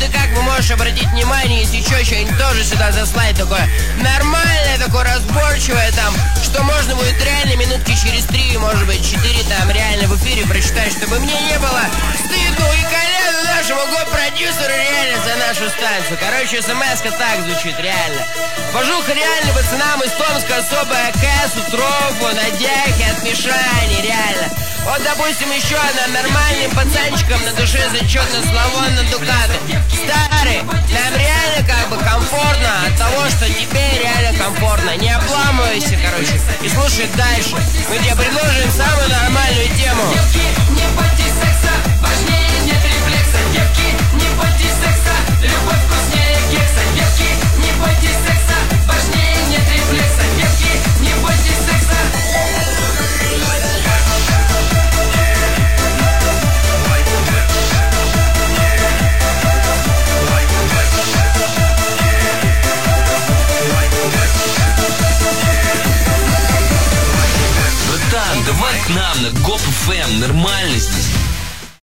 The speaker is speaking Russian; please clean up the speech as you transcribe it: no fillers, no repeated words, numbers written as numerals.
и как вы можешь обратить внимание, если что-нибудь тоже сюда заслать такое нормальное, такое разборчивое там, что можно будет реально минутки через 3, может быть 4 там реально в эфире прочитать, чтобы мне не было стыдно и колену нашему гоп-продюсеру реально за нашу станцию. Короче, смс-ка так звучит реально. Пожуха реально пацанам из Томска особая Кэсу, Трофу, Надяхе от Мишани, реально. Вот, допустим, еще одна нормальным пацанчикам на душе зачет на Славон на Дукаты. Старый, нам реально как бы комфортно от того, что тебе реально комфортно. Не обламывайся, короче, и слушай дальше. Мы тебе предложим самую нормальную тему. Девки, не бойтесь секса, важнее нет рефлекса. Девки, не бойтесь секса, любовь вкуснее кекса. Девки, не бойтесь секса, важнее нет рефлекса. Девки, не бойтесь секса. Братан, давай к нам на Гоп ФМ, нормальности.